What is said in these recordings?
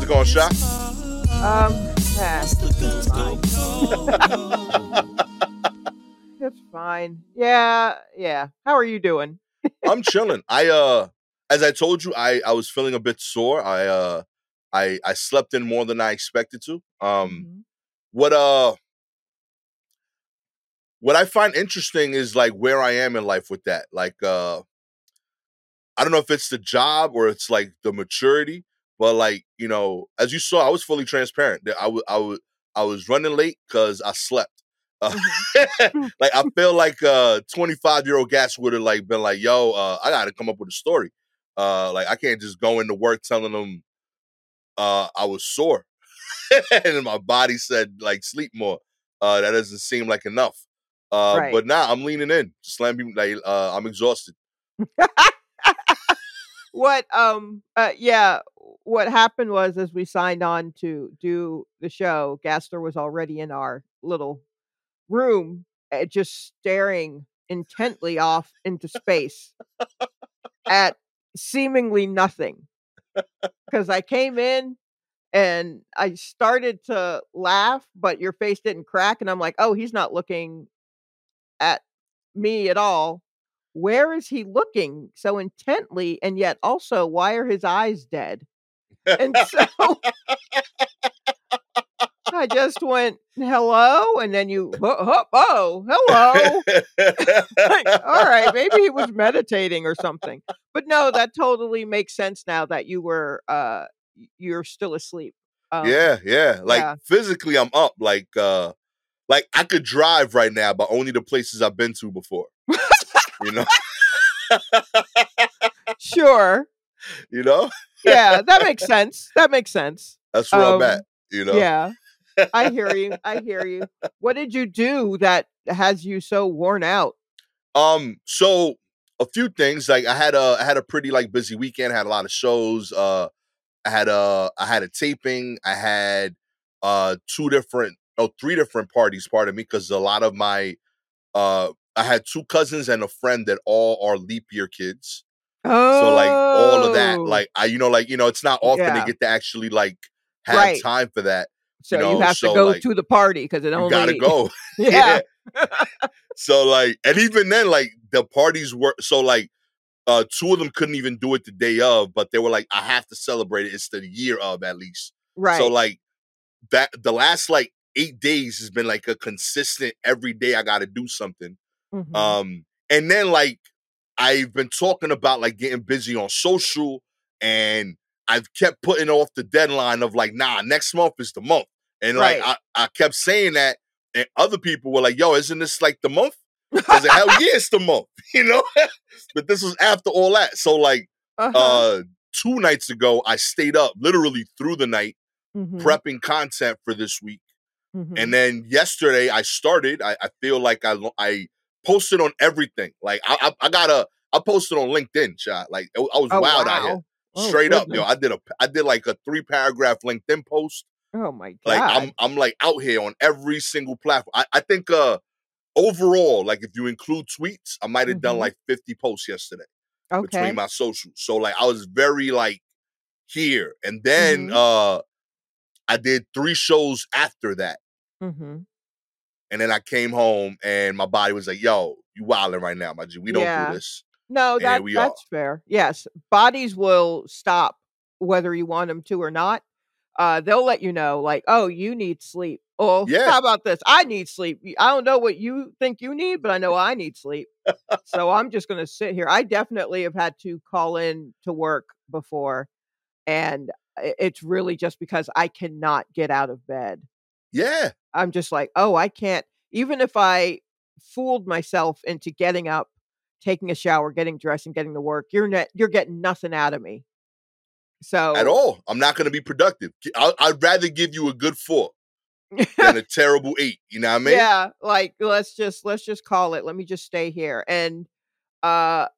it going, Sha? It's fine. It's fine. Yeah. How are you doing? I'm chilling. As I told you, I was feeling a bit sore. I slept in more than I expected to. Mhm. What what I find interesting is like where I am in life with that. Like I don't know if it's the job or it's like the maturity, but like, as you saw, I was fully transparent. That I was running late because I slept. Uh, Mhm. like I feel like 25-year-old Gas would have like been like, yo, I gotta come up with a story. Like I can't just go into work telling them I was sore. And then my body said like sleep more. That doesn't seem like enough. Right. But now I'm leaning in. Just let me like I'm exhausted. Yeah, what happened was as we signed on to do the show, Gaster was already in our little room, just staring intently off into space at seemingly nothing. Because I came in and I started to laugh, but your face didn't crack, and I'm like, "Oh, he's not looking at me at all. Where is he looking so intently, and yet also, why are his eyes dead?" And so I just went, "Hello?" And then you, "Oh, hello." Like, alright, maybe he was meditating or something. But no, that totally makes sense now that you were, you're still asleep. Um, Yeah. Like yeah. physically I'm up. Like I could drive right now, but only the places I've been to before. You know? Sure. you know? Yeah, that makes sense. That makes sense. That's where I'm at, Um, you know? yeah, I hear you. I hear you. What did you do that has you so worn out? So a few things. Like I had a pretty like busy weekend, had a lot of shows. I had a taping. I had three different parties, pardon me, because a lot of my I had two cousins and a friend that all are leap year kids. So like all of that, Oh, like it's not often they yeah, get to actually like have right. time for that, So you have to so go like to the party because it you gotta only go. yeah. Yeah. So like, and even then, like the parties were so like two of them couldn't even do it the day of, but they were like, I have to celebrate it. It's the year of at least. So Right. like that the last like 8 days has been like a consistent every day I gotta do something. Mhm. And then like I've been talking about like getting busy on social, and I've kept putting off the deadline of like, nah, next month is the month. And like Right. I kept saying that, and other people were like, yo, isn't this like the month? I said, hell yeah, it's the month, you know? But this was after all that. So like Uh-huh. uh 2 nights ago, I stayed up literally through the night Mhm. prepping content for this week. And Mhm. then yesterday I started. I feel like I posted on everything. Like I posted on LinkedIn, shot. Like I was Oh, wild out here. wow. Oh, Straight up, yo. goodness. I did like a 3 paragraph LinkedIn post. Oh my Like god. I'm like out here on every single platform. I think overall, like if you include tweets, I might have done Mhm. like 50 posts yesterday between Okay. my socials. So like I was very like here. And then Mhm. I did 3 shows after that. Mhm. And then I came home and my body was like, yo, you wilding right now, my G. We don't do Yeah. this. No, And here we are. that's fair. Yes, bodies will stop whether you want them to or not. They'll let you know, like, "Oh, you need sleep." Oh, Yeah. how about this? I need sleep. I don't know what you think you need, but I know I need sleep. So I'm just gonna sit here. I definitely have had to call in to work before, and it's really just because I cannot get out of bed. Yeah. I'm just like, "Oh, I can't." Even if I fooled myself into getting up, taking a shower, getting dressed, and getting to work, you're getting nothing out of me. At So all. I'm not going to be productive. I'd rather give you a good 4 than a terrible 8. You know what I mean? yeah, like, let's just call it. Let me just stay here. And, uh,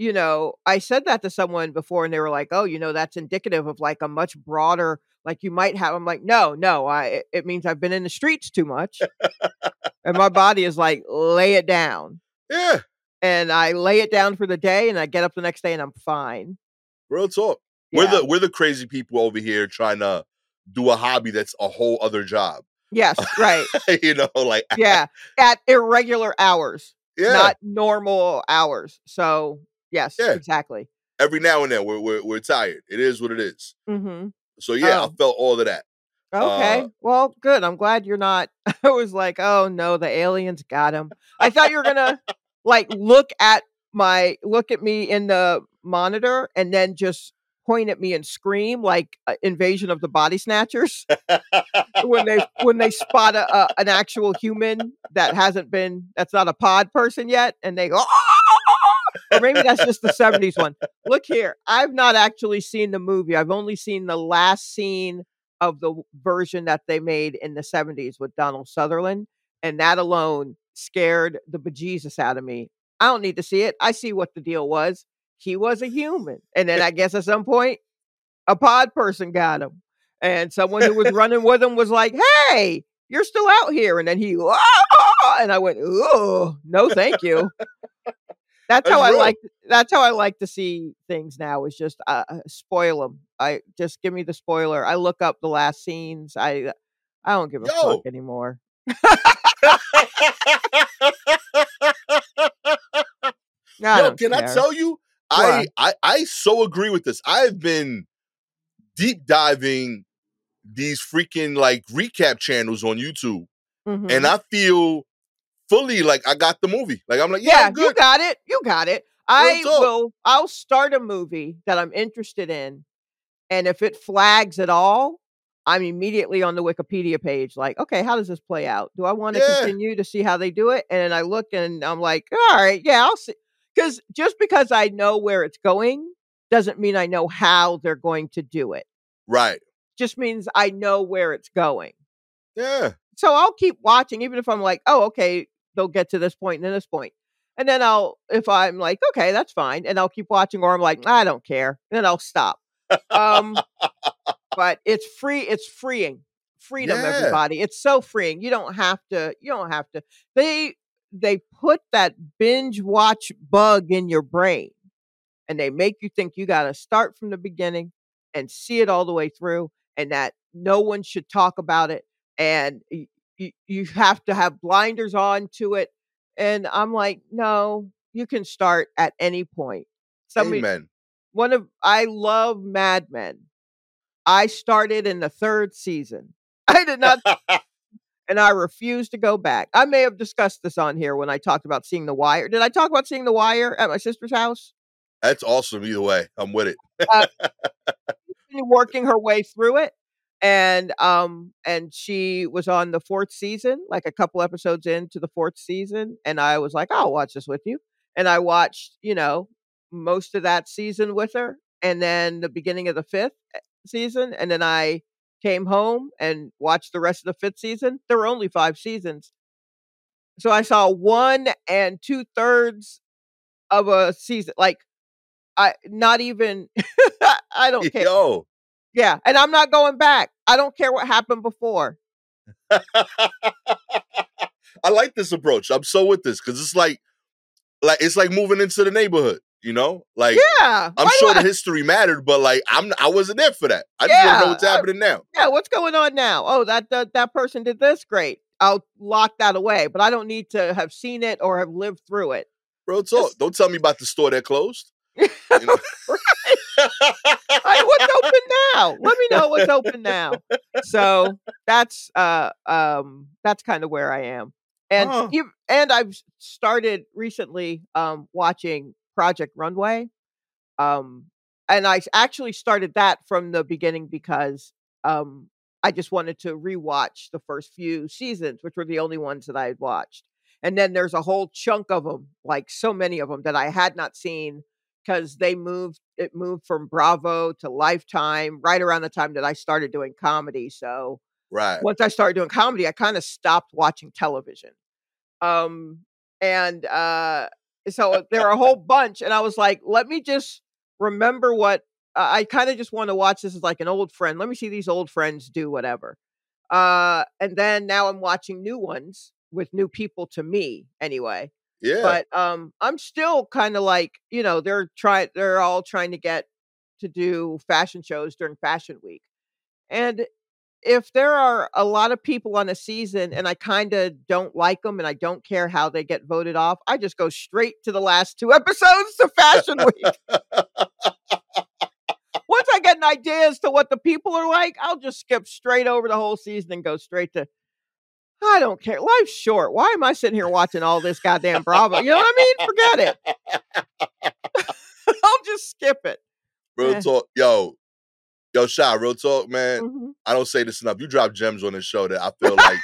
I said that to someone before, and they were like, "Oh, that's indicative of, like, a much broader like, you might have." I'm like, "No, no, it means I've been in the streets too much." And my body is like, "Lay it down." Yeah. And I lay it down for the day, and I get up the next day, and I'm fine. Real talk. We're Yeah. the crazy people over here trying to do a hobby that's a whole other job. Yes, right. Like Yeah, at irregular hours, yeah, not normal hours. So, yes, yeah. exactly. Every now and then we're tired. It is what it is. Mhm. So yeah, I Oh, felt all of that. Uh okay. Well, good. I'm glad you're not I was like, "Oh, no, the aliens got him." I thought you were gonna, like, look at me in the monitor and then just point at me and scream like, Invasion of the Body Snatchers when they spot a an actual human that's not a pod person yet, and they go, or maybe that's just the '70s one. Look here, I've not actually seen the movie. I've only seen the last scene of the version that they made in the '70s with Donald Sutherland, and that alone scared the bejesus out of me. I don't need to see it. I see what the deal was. He was a human, and then I guess at some point, a pod person got him, and someone who was running with him was like, "Hey, you're still out here," and then he, "Ah!" And I went, "Ooh, no, thank you." That's how that's I real. like that's how I like to see things now is just, spoil them. I just give me the spoiler. I look up the last scenes. I don't give a fuck Yo. anymore. I Yo, don't can I care. tell you? What? I so agree with this. I've been deep diving these freaking like recap channels on YouTube, and Mhm. I feel fully like I got the movie. Like I'm like, yeah, Yeah, I'm you good. got it. You got it. Real talk. I'll start a movie that I'm interested in, and if it flags at all, I'm immediately on the Wikipedia page like, "Okay, how does this play out? Do I wanna Yeah, continue to see how they do it?" And then I look and I'm like, "Alright, yeah, I'll see." Because just because I know where it's going doesn't mean I know how they're going to do it. right. Just means I know where it's going. Yeah. So I'll keep watching even if I'm like, "Oh, okay, they'll get to this point and then this point." And then if I'm like, "Okay, that's fine," and I'll keep watching, or I'm like, "I don't care," then I'll stop. Um but it's freeing. Freedom, Yeah. everybody. It's so freeing. You don't have to. They they put that binge watch bug in your brain and they make you think you gotta start from the beginning and see it all the way through and that no one should talk about it and you have to have blinders on to it. And I'm like, no, you can start at any point. Somebody Amen. one of I love Mad Men. I started in the 3rd season. I did not and I refuse to go back. I may have discussed this on here when I talked about Seeing the Wire. Did I talk about Seeing the Wire at my sister's house? That's awesome either way. I'm with it. Uh, Working her way through it, and she was on the 4th season, like, a couple episodes into the 4th season, and I was like, "I'll watch this with you." And I watched, most of that season with her, and then the beginning of the 5th season, and then I came home and watched the rest of the 5th season. There were only 5 seasons. So I saw 1 and 2/3 of a season, like, I not even I don't care. Yo. Yeah, and I'm not going back. I don't care what happened before. I like this approach. I'm so with this because it's like it's like moving into the neighborhood, you know? Like Yeah, I'm why do sure the I history mattered, but like I wasn't there for that. I just want to know yeah, what's happening now. yeah, what's going on now? Oh, that person did this, great. I'll lock that away, but I don't need to have seen it or have lived through it. Real talk. Just Don't tell me about the store that closed. You know. What's open now? Let me know what's open now. So that's kind of where I am. Huh. And I've started recently watching Project Runway. Um and I actually started that from the beginning because I just wanted to rewatch the first few seasons, which were the only ones that I had watched. And then there's a whole chunk of them, like so many of them that I had not seen because it moved from Bravo to Lifetime right around the time that I started doing comedy. So Right. once I started doing comedy, I kind of stopped watching television. Um, and there are a whole bunch, and I was like, let me just remember what I kind of just want to watch this as like an old friend. Let me see these old friends do whatever. And then now I'm watching new ones with new people to me anyway. Yeah. But I'm still kind of like, they're all trying to get to do fashion shows during fashion week. And if there are a lot of people on a season and I kinda don't like them and I don't care how they get voted off, I just go straight to the last 2 episodes of Fashion Week. Once I get an idea as to what the people are like, I'll just skip straight over the whole season and go straight to, I don't care. Life's short. Why am I sitting here watching all this goddamn Bravo? You know what I mean? Forget it. I'll just skip it. Real Eh. talk. Yo, Shy, real talk, man. Mhm. I don't say this enough. You drop gems on this show that I feel like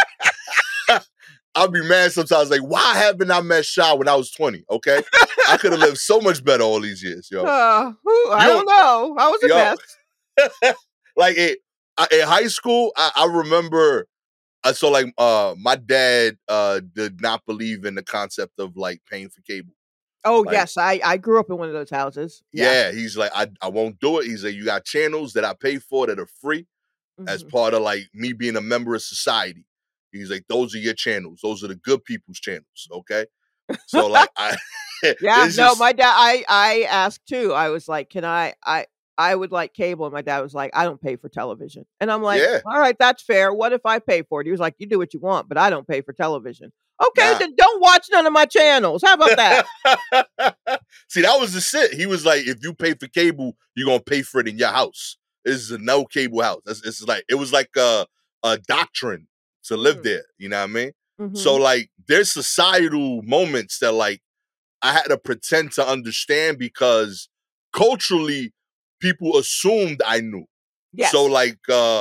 I'll be mad sometimes. Like, why haven't I met Shy when I was 20? Okay, I could have lived so much better all these years, yo. I don't know. I was a mess. Like in high school, I remember. So like, my dad did not believe in the concept of like paying for cable. Oh, Like, yes. I grew up in one of those houses. yeah, he's like, I won't do it. He's like, you got channels that I pay for that are free as Mhm. part of like me being a member of society. He's like, those are your channels. Those are the good people's channels. Okay. So like Yeah, it's no, just, my dad, I asked too. I was like, "Can I would like cable," and my dad was like, "I don't pay for television." And I'm like, yeah, "All right, that's fair. What if I pay for it?" He was like, "You do what you want, but I don't pay for television." Okay, nah. then don't watch none of my channels. How about that? See, that was the shit. He was like, if you pay for cable, you're gonna pay for it in your house. This is a no cable house. It's like it was like a doctrine to live Mm. there. You know what I mean? So Mhm. like there's societal moments that like I had to pretend to understand because culturally people assumed I knew. So Yes. like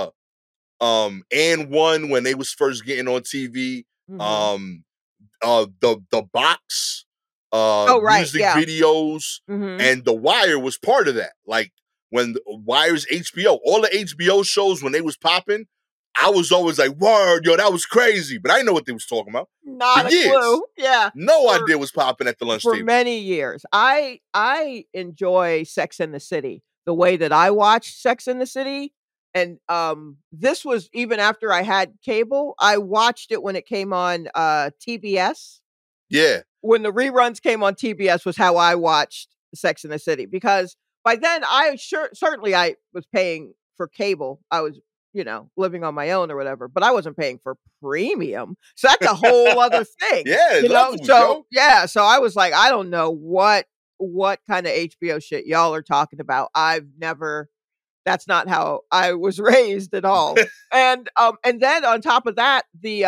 and one when they was first getting on TV, Mhm. um the box, Oh, right, music yeah. videos, Mhm. and The Wire was part of that. Like when Wire's HBO, all the HBO shows when they was popping, I was always like, "Word, yo, that was crazy," but I didn't know what they was talking about for Not a years. clue. Yeah. No For idea what's popping at the lunch for table. many years. I enjoy Sex and the City the way that I watched Sex and the City, and, this was even after I had cable. I watched it when it came on, TBS. Yeah, When the reruns came on TBS was how I watched Sex and the City, because by then I certainly I was paying for cable. I was, living on my own or whatever, but I wasn't paying for premium. So that's a whole other thing, yeah, you know? levels, So yo. yeah, so I was like, I don't know what kind of HBO shit y'all are talking about. I've never That's not how I was raised at all. And then on top of that,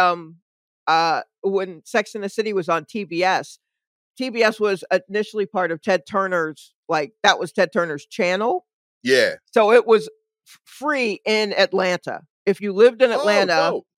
when Sex and the City was on TBS was initially part of Ted Turner's, like, that was Ted Turner's channel. Yeah. So it was free in Atlanta. If you lived in Oh, Atlanta, dope.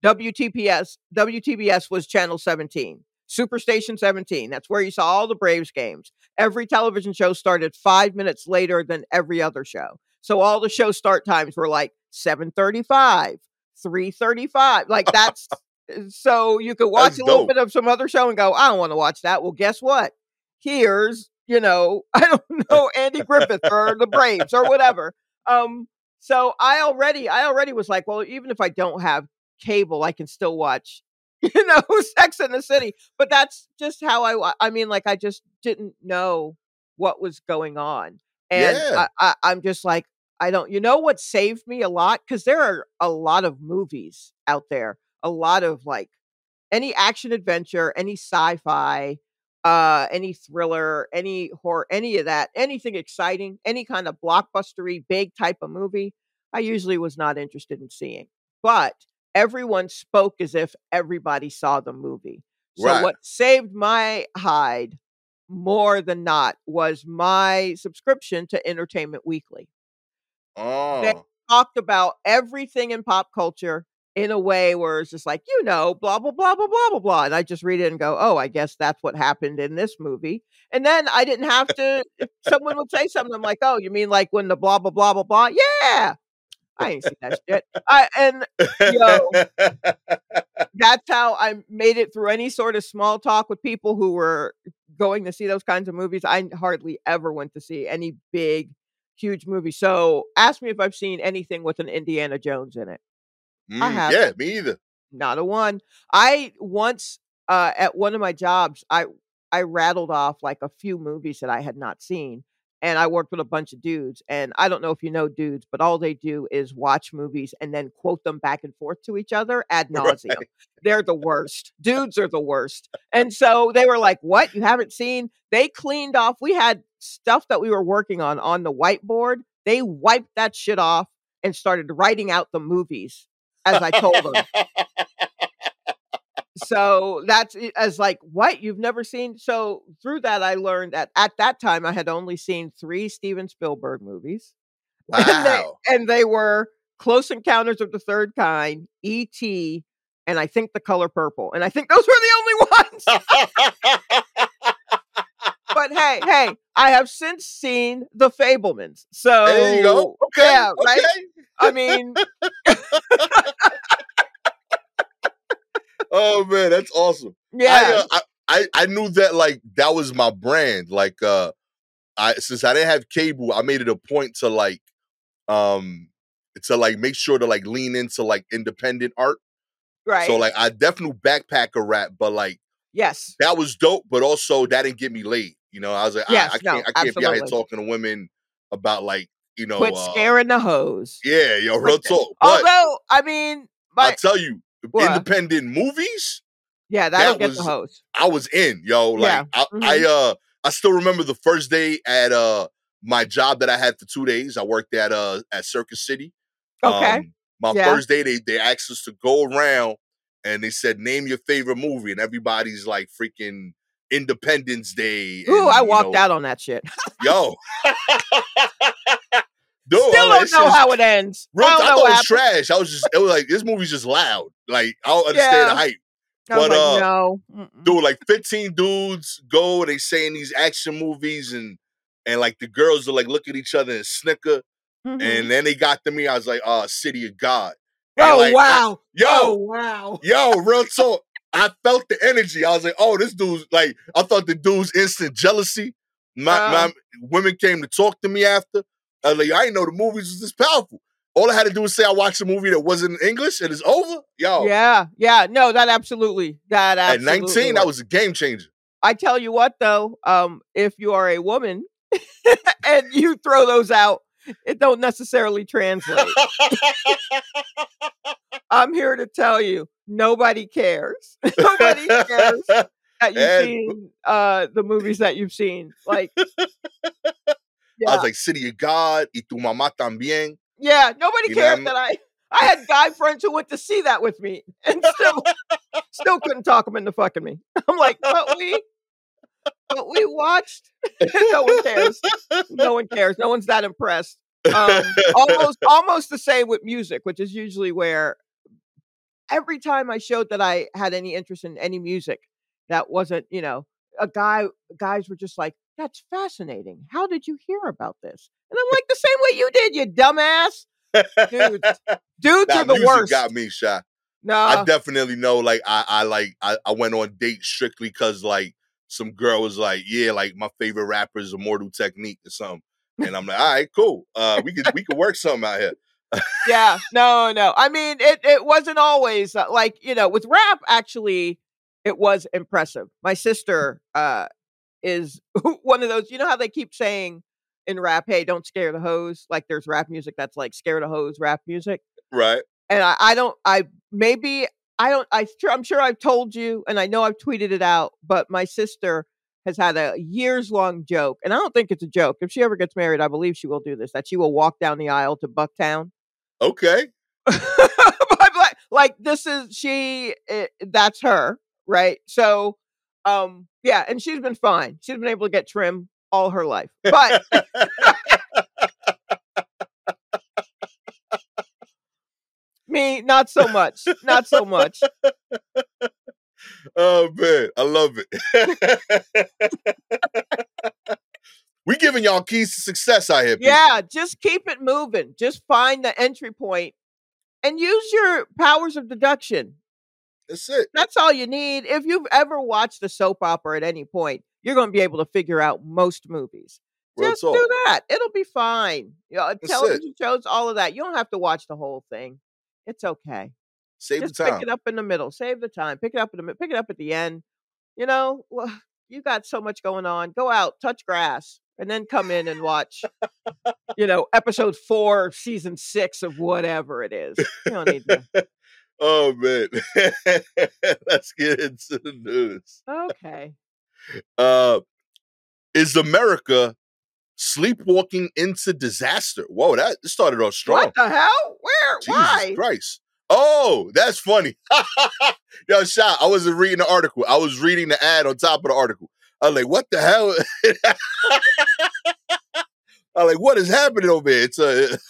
WTBS was channel 17. Superstation 17. That's where you saw all the Braves games. Every television show started 5 minutes later than every other show. So all the show start times were like 7:35, 3:35. Like that's so you could watch That's a little dope. bit of some other show and go, I don't want to watch that. Well, guess what? Here's, I don't know, Andy Griffith or the Braves or whatever. So I already was like, well, even if I don't have cable, I can still watch, Sex in the City. But that's just how I mean, like, I just didn't know what was going on. And Yeah. I'm just like, I don't, what saved me a lot? Because there are a lot of movies out there, a lot of like any action adventure, any sci-fi, any thriller, any horror, any of that, anything exciting, any kind of blockbustery, big type of movie, I usually was not interested in seeing. But everyone spoke as if everybody saw the movie. So Right. what saved my hide more than not was my subscription to Entertainment Weekly. They Oh. talked about everything in pop culture in a way where it's just like, blah, blah, blah, blah, blah, blah, blah. And I just read it and go, oh, I guess that's what happened in this movie. And then I didn't have to, if someone would say something, I'm like, oh, you mean like when the blah, blah, blah, blah, blah? Yeah. I ain't seen that shit. You know, that's how I made it through any sort of small talk with people who were going to see those kinds of movies. I hardly ever went to see any big, huge movie. So ask me if I've seen anything with an Indiana Jones in it. I Yeah, haven't. me either. Not a one. I once at one of my jobs, I rattled off like a few movies that I had not seen. and I worked with a bunch of dudes. And I don't know if you know dudes, but all they do is watch movies and then quote them back and forth to each other ad nauseum. Right. They're the worst. Dudes are the worst. And so they were like, "What? You haven't seen?" They cleaned off. We had stuff that we were working on the whiteboard. They wiped that shit off and started writing out the movies as I told them. So that's as like, what, you've never seen? So through that, I learned that at that time I had only seen 3 Steven Spielberg movies, Wow. and they were Close Encounters of the Third Kind, E.T., and I think The Color Purple, and I think those were the only ones. But hey, I have since seen The Fabelmans, There you go. so Okay. yeah, right. Okay. I mean, Oh man, that's awesome. yeah, I knew that like that was my brand. Like I since I didn't have cable, I made it a point um to like make sure to like lean into like independent art. So right, like I definitely backpacker rap, but like yes, that was dope, but also that didn't get me laid. You know, I was like, yes, no, I can't be out here absolutely. talking to women about like, Quit scaring the hoes. yeah, yo, Quit real talk. But although, I mean, I'll my tell you, what? independent movies, Yeah, that'll that get the was hose. I was in, yo. Yeah, Like mhm, I still remember the first day at my job that I had for 2 days. I worked at Circus City. okay, My yeah. first day they asked us to go around and they said name your favorite movie and everybody's like freaking Independence Day Ooh, I and walked out on that shit. yo. Dude, I Still was like, don't this know shit's how it ends. real. I don't I know thought it what was happened. trash. It was like this movie's just loud. Like I don't understand the Yeah, hype. I was But like, "No, mm-mm." dude, like 15 dudes go, they say in these action movies, and like the girls are like look at each other and snicker, Mhm. and then they got to me. I was like, City of God, and Oh, like wow. Oh, yo, wow. real talk. I felt the energy. I was like, oh, this dude's like, I thought the dude's instant jealousy. My Uh, women came to talk to me after. I was like, I didn't know the movies was this powerful. All I had to do was say I watched a movie that wasn't in English and it's over. Yo, yeah, yeah, no, that at absolutely 19, that was. was a game changer. I tell you what though, if you are a woman and you throw those out, it don't necessarily translate. I'm here to tell you, nobody cares. Nobody cares that you've And seen, the movies that you've seen. Like, I was yeah. like, City of God, Y Tu Mamá También. Yeah, nobody You know what cares I mean? that I had guy friends who went to see that with me and still couldn't talk them into fucking me. I'm like, "But we watched." No one cares. No one cares. No one's that impressed. Almost the same with music, which is usually where every time I showed that I had any interest in any music that wasn't, a guys were just like, "That's fascinating. How did you hear about this?" And I'm like, "The same way you did, you dumbass." Dudes. Dudes Nah, are the music got worst. me, Shy. I Nah. definitely know, like, I went on dates strictly because, like, some girl was like, yeah, like, my favorite rapper is Immortal Technique or something. And I'm like, all right, cool. We could work something out here. Yeah. No, no. I mean, it wasn't always, like, with rap, actually, it was impressive. My sister, is one of those, how they keep saying in rap, "Hey, don't scare the hoes." Like, there's rap music that's like scare the hoes rap music. Right. And I don't I maybe I don't I'm sure I've told you and I know I've tweeted it out, but my sister has had a years long joke, and I don't think it's a joke. If she ever gets married, I believe she will do this, that she will walk down the aisle to Bucktown. Okay. But like this is that's her, right? So yeah, and she's been fine. She's been able to get trim all her life. But me, not so much. Not so much. Oh man, I love it. We giving y'all keys to success out here, people. Yeah, just keep it moving. Just find the entry point and use your powers of deduction. That's it. That's all you need. If you've ever watched a soap opera at any point, you're going to be able to figure out most movies. Real Just do talk. that. It'll be fine. That's it. Television shows, all of that. You don't have to watch the whole thing. It's okay. Save the Just pick time. it up in the middle. Save the time. Pick it up in the middle. Pick it up at the end. Well, you got so much going on. Go out, touch grass, and then come in and watch, episode 4 of season 6 of whatever it is. You don't need to. Oh man. Let's get into the news. Okay. Is America sleepwalking into disaster? Whoa, that started off strong. What the hell? Where? Jesus Why? Christ. Oh, that's funny. Yo, Sha, I wasn't reading the article. I was reading the ad on top of the article. I was like, what the hell? I was like, what is happening over here? It's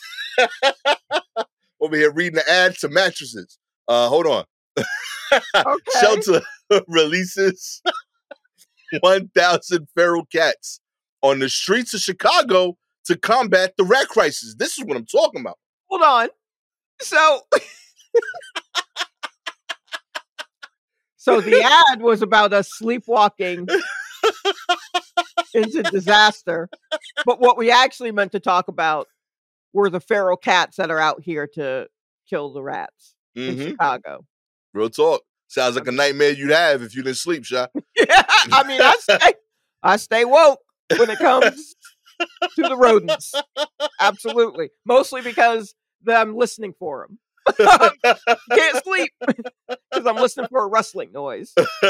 over here reading the ad to mattresses. Hold on. Okay. Shelter releases 1,000 feral cats on the streets of Chicago to combat the rat crisis. This is what I'm talking about. Hold on. So the ad was about us sleepwalking into disaster. But what we actually meant to talk about were the feral cats that are out here to kill the rats in Chicago. Real talk. Sounds like a nightmare you'd have if you didn't sleep, Sha. Yeah, I mean, I stay woke when it comes to the rodents. Absolutely. Mostly because I'm listening for them. Can't sleep because I'm listening for a rustling noise.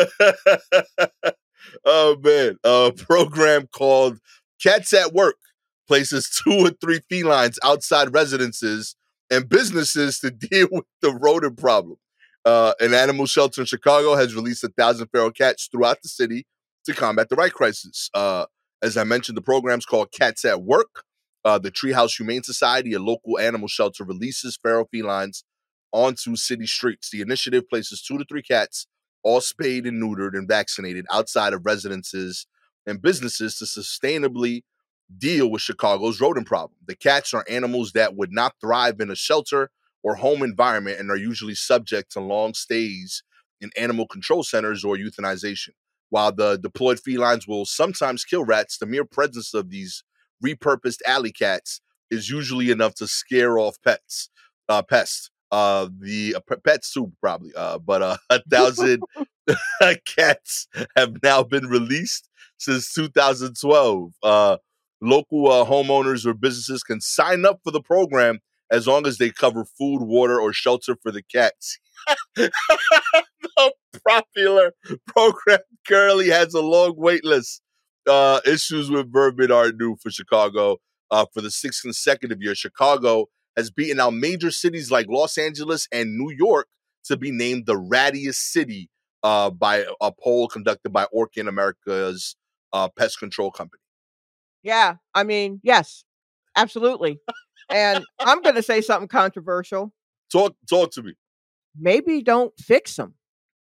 Oh, man. A program called Cats at Work places 2 or 3 felines outside residences and businesses to deal with the rodent problem. An animal shelter in Chicago has released 1,000 feral cats throughout the city to combat the rat crisis. As I mentioned, the program's called Cats at Work. The Treehouse Humane Society, a local animal shelter, releases feral felines onto city streets. The initiative places 2 to 3 cats, all spayed and neutered and vaccinated, outside of residences and businesses to sustainably deal with Chicago's rodent problem. The cats are animals that would not thrive in a shelter or home environment and are usually subject to long stays in animal control centers or euthanization. While the deployed felines will sometimes kill rats, the mere presence of these repurposed alley cats is usually enough to scare off pests. Pets too, probably. But 1,000 cats have now been released since 2012. Local homeowners or businesses can sign up for the program as long as they cover food, water, or shelter for the cats. The popular program currently has a long wait list. Issues with vermin are new for Chicago. For the 6th consecutive year, Chicago has beaten out major cities like Los Angeles and New York to be named the rattiest city by a poll conducted by Orkin, America's pest control company. Yeah, I mean, yes, absolutely. And I'm going to say something controversial. Talk to me. Maybe don't fix them.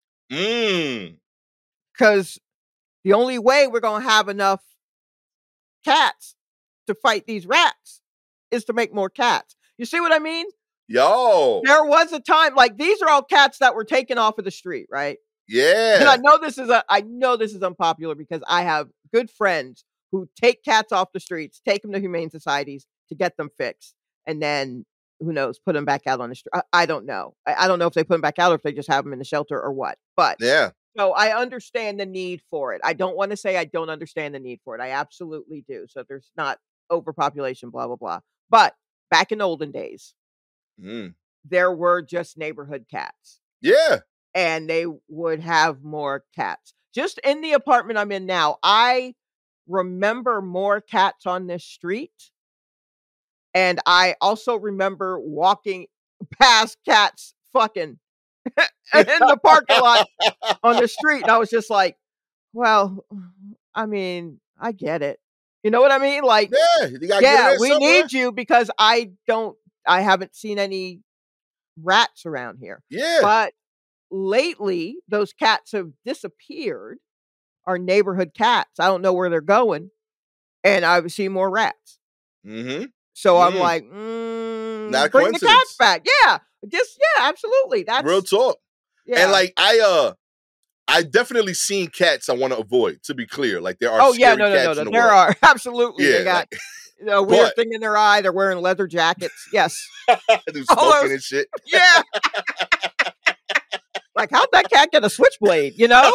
Because the only way we're going to have enough cats to fight these rats is to make more cats. You see what I mean? Yo. There was a time, like, these are all cats that were taken off of the street, right? Yeah. And I know this is unpopular because I have good friends who take cats off the streets, take them to humane societies to get them fixed, and then, who knows, put them back out on the street. I don't know. I don't know if they put them back out or if they just have them in the shelter or what. But yeah. So I understand the need for it. I don't want to say I don't understand the need for it. I absolutely do. So there's not overpopulation, blah, blah, blah. But back in olden days, there were just neighborhood cats. Yeah. And they would have more cats. Just in the apartment I'm in now, I remember more cats on this street. And I also remember walking past cats fucking in the parking lot on the street. And I was just like, well, I mean, I get it. You know what I mean? Like, we need you because I haven't seen any rats around here. Yeah. But lately, those cats have disappeared. Our neighborhood cats. I don't know where they're going. And I've seen more rats. So I'm like, not bring the cats back. Yeah. Absolutely. That's real talk. Yeah. And like I definitely seen cats I want to avoid, to be clear. Like there are scary cats in the there world. are. Absolutely. Yeah, they got a weird thing in their eye. They're wearing leather jackets. Yes. They're smoking and shit. Yeah. Like, how'd that cat get a switchblade? You know,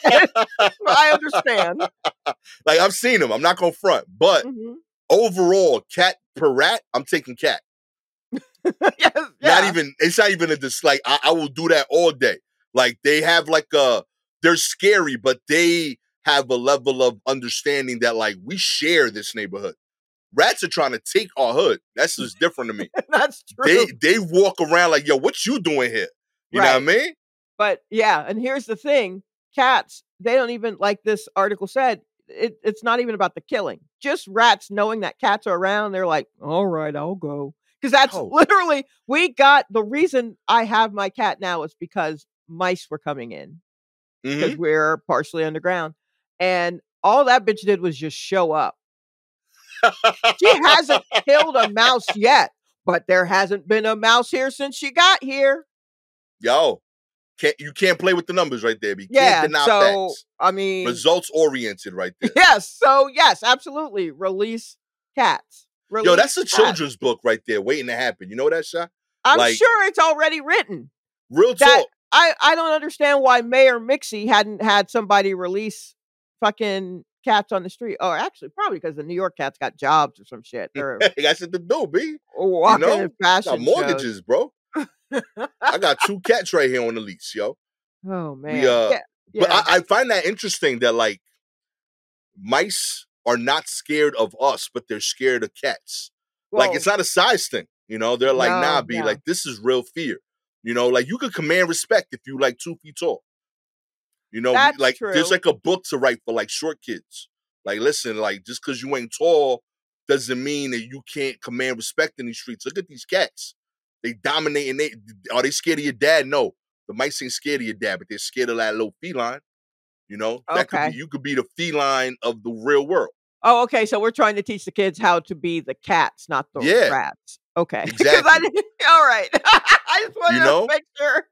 I understand. Like, I've seen them. I'm not gonna front, but overall, cat per rat, I'm taking cat. Yes, Not even. It's not even a dislike. I will do that all day. Like, they have like they're scary, but they have a level of understanding that like we share this neighborhood. Rats are trying to take our hood. That's just different to me. That's true. They walk around like, yo, what you doing here? You know what I mean? But yeah, and here's the thing. Cats, they don't even, like this article said, it's not even about the killing. Just rats knowing that cats are around, they're like, all right, I'll go. Because that's literally, the reason I have my cat now is because mice were coming in. Because we're partially underground. And all that bitch did was just show up. She hasn't killed a mouse yet, but there hasn't been a mouse here since she got here. Yo, you can't play with the numbers right there. But you can't deny facts. I mean, results oriented right there. Yes. So yes, absolutely. Release cats. Yo, that's a children's book right there waiting to happen. You know that, Sha? I'm sure it's already written. Real talk. I don't understand why Mayor Mixie hadn't had somebody release fucking cats on the street. Oh, actually, probably because the New York cats got jobs or some shit. They got shit to do, B. Walking in fashion got mortgages, shows. Bro. I got 2 cats right here on the lease, yo. Oh man. But I find that interesting that like mice are not scared of us, but they're scared of cats. Well, like, it's not a size thing, you know. They're like, nah, B, like, this is real fear. You know, like, you could command respect if you like 2 feet tall. You know, that's like true. There's like a book to write for like short kids. Like, listen, like, just because you ain't tall doesn't mean that you can't command respect in these streets. Look at these cats. They dominate, and are they scared of your dad? No. The mice ain't scared of your dad, but they're scared of that little feline. You know, you could be the feline of the real world. Oh, okay. So we're trying to teach the kids how to be the cats, not the rats. Okay. Exactly. All right. I just wanted to make sure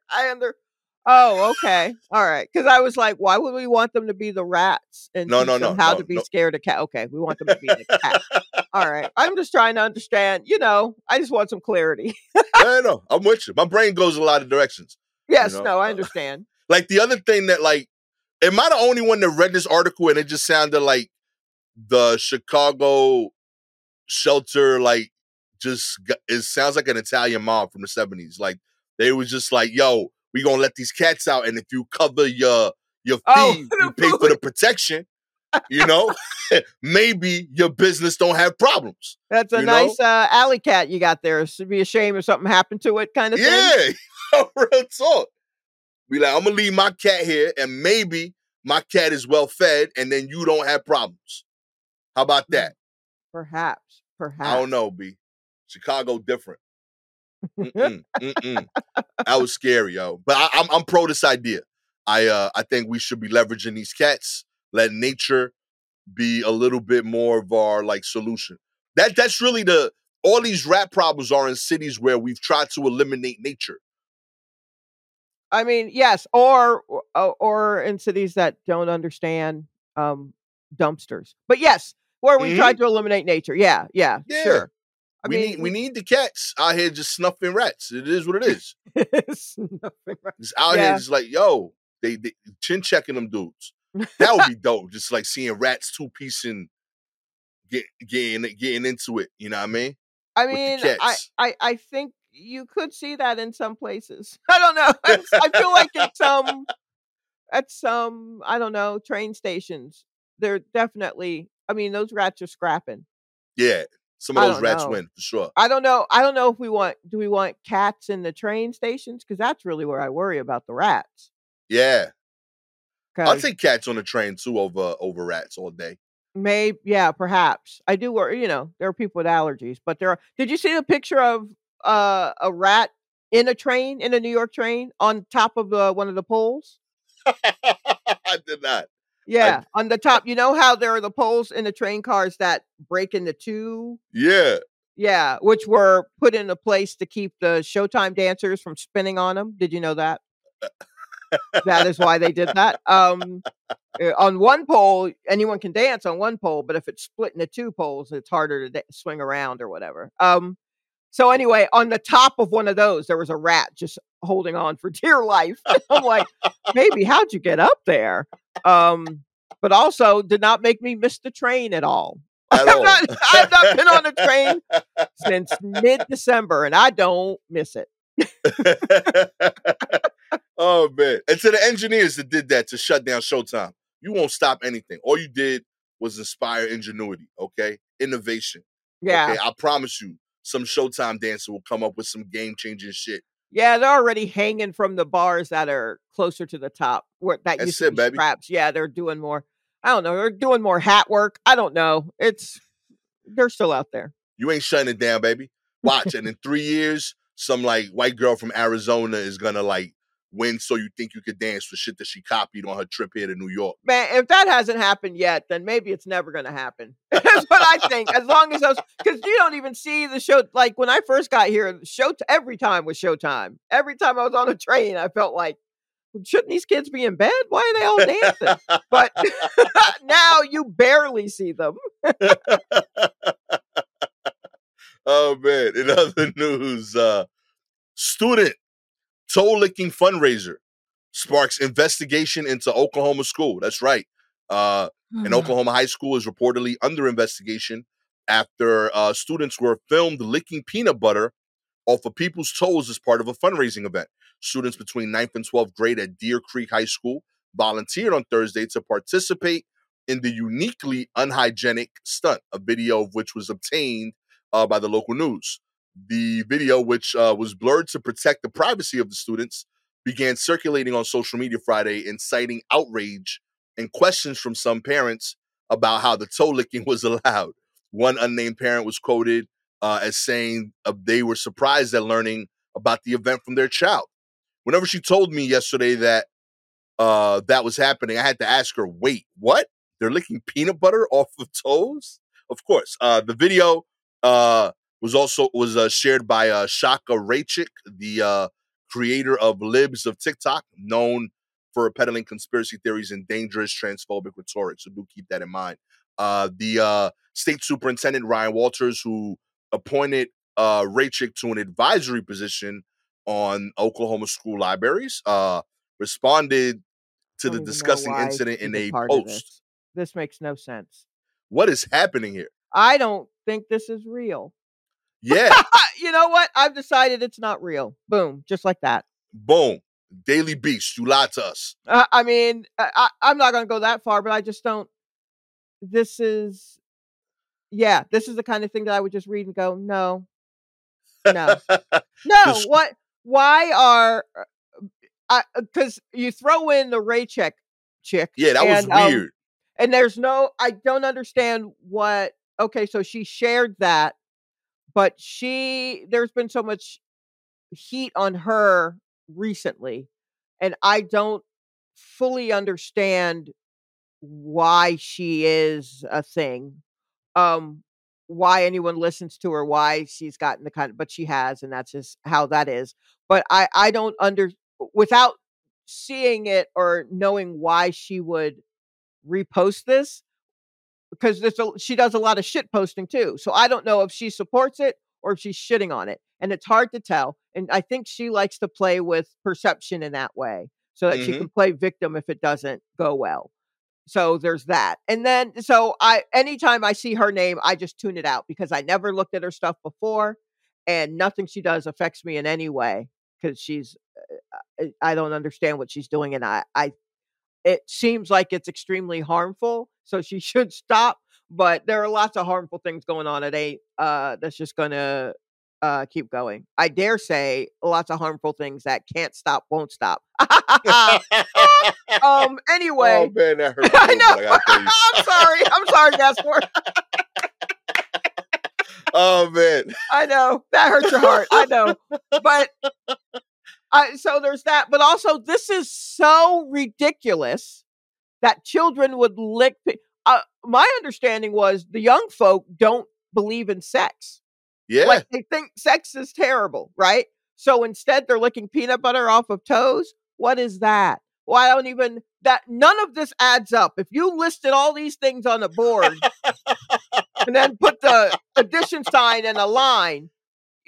Oh, okay. All right. Because I was like, why would we want them to be the rats and teach them how to be scared of cat? Okay. We want them to be the cat. All right. I'm just trying to understand. You know, I just want some clarity. No. I'm with you. My brain goes a lot of directions. Yes. You know? No, I understand. Like, the other thing that, like, am I the only one that read this article and it just sounded like the Chicago shelter, like, it sounds like an Italian mob from the 70s. Like, they was just like, yo, we gonna let these cats out, and if you cover your fee, you pay for the protection, you know, maybe your business don't have problems. That's a nice alley cat you got there. It should be a shame if something happened to it, kind of thing. Yeah, real talk. Be like, I'm gonna leave my cat here, and maybe my cat is well fed, and then you don't have problems. How about that? Perhaps. I don't know, B. Chicago different. That was scary, yo. But I'm pro this idea. I think we should be leveraging these cats. Let nature be a little bit more of our like solution. That's really all these rat problems are in cities where we've tried to eliminate nature. I mean, yes, or in cities that don't understand dumpsters. But yes, where we tried to eliminate nature. Yeah, sure. We need the cats out here just snuffing rats. It is what it is. Snuffing rats. Just out here just like, yo, they chin checking them dudes. That would be dope. Just like seeing rats 2-piecing, getting into it. You know what I mean? I mean, I think you could see that in some places. I don't know. I feel like at some I don't know, train stations, they're definitely. I mean, those rats are scrapping. Yeah. Some of those rats win for sure. I don't know if do we want cats in the train stations? Because that's really where I worry about the rats. Yeah. I'll take cats on the train too over rats all day. Maybe, perhaps. I do worry, you know, there are people with allergies, but did you see the picture of a rat in a New York train on top of one of the poles? I did not. Yeah, on the top. You know how there are the poles in the train cars that break into two? Yeah. Yeah, which were put into place to keep the Showtime dancers from spinning on them. Did you know that? That is why they did that. On one pole, anyone can dance on one pole, but if it's split into 2 poles, it's harder to swing around or whatever. So anyway, on the top of one of those, there was a rat just holding on for dear life. I'm like, baby, how'd you get up there? But also did not make me miss the train at all. At all. I've not been on a train since mid-December, and I don't miss it. Oh, man. And to the engineers that did that to shut down Showtime, you won't stop anything. All you did was inspire ingenuity, okay? Innovation. Yeah. Okay, I promise you, some Showtime dancer will come up with some game-changing shit. Yeah, they're already hanging from the bars that are closer to the top. Where that used to be straps. Yeah, they're doing more. I don't know. They're doing more hat work. I don't know. They're still out there. You ain't shutting it down, baby. Watch, and in 3 years, some like white girl from Arizona is gonna like win So You Think You Could Dance for shit that she copied on her trip here to New York. Man, if that hasn't happened yet, then maybe it's never going to happen. That's what I think. As long as because you don't even see the show. Like when I first got here, every time was Showtime. Every time I was on a train, I felt like, shouldn't these kids be in bed? Why are they all dancing? But now you barely see them. Oh, man. In other news, student toe-licking fundraiser sparks investigation into Oklahoma school. That's right. An Oklahoma high school is reportedly under investigation after students were filmed licking peanut butter off of people's toes as part of a fundraising event. Students between 9th and 12th grade at Deer Creek High School volunteered on Thursday to participate in the uniquely unhygienic stunt, a video of which was obtained by the local news. The video, which was blurred to protect the privacy of the students, began circulating on social media Friday, inciting outrage and questions from some parents about how the toe licking was allowed. One unnamed parent was quoted as saying they were surprised at learning about the event from their child. Whenever she told me yesterday that that was happening, I had to ask her, wait, what? They're licking peanut butter off of toes? Of course. The video was shared by Shaka Raychik, the creator of Libs of TikTok, known for peddling conspiracy theories and dangerous transphobic rhetoric. So do keep that in mind. The state superintendent, Ryan Walters, who appointed Raychik to an advisory position on Oklahoma school libraries, responded to the disgusting incident in a post. This makes no sense. What is happening here? I don't think this is real. Yeah. You know what? I've decided it's not real. Boom. Just like that. Boom. Daily Beast. You lied to us. I mean, I'm not going to go that far, but I just don't. This is the kind of thing that I would just read and go, no. What? Why are... Because you throw in the Raychik chick. Yeah, that was weird. And I don't understand what... Okay, so she shared that, but there's been so much heat on her recently, and I don't fully understand why she is a thing, why anyone listens to her, why she's gotten but she has, and that's just how that is. But I don't without seeing it or knowing why she would repost this, because she does a lot of shit posting too. So I don't know if she supports it or if she's shitting on it. And it's hard to tell. And I think she likes to play with perception in that way so that she can play victim if it doesn't go well. So there's that. And then, anytime I see her name, I just tune it out because I never looked at her stuff before and nothing she does affects me in any way because I don't understand what she's doing. And it seems like it's extremely harmful, so she should stop. But there are lots of harmful things going on. It ain't that's just gonna keep going. I dare say lots of harmful things that can't stop, won't stop. Anyway. Oh man, that hurt. I know. I'm sorry, Gaspar. Oh man. I know. That hurts your heart. I know. But so there's that, but also this is so ridiculous that children would lick. My understanding was the young folk don't believe in sex. Yeah. Like they think sex is terrible, right? So instead they're licking peanut butter off of toes. What is that? Well, none of this adds up. If you listed all these things on a board and then put the addition sign and a line,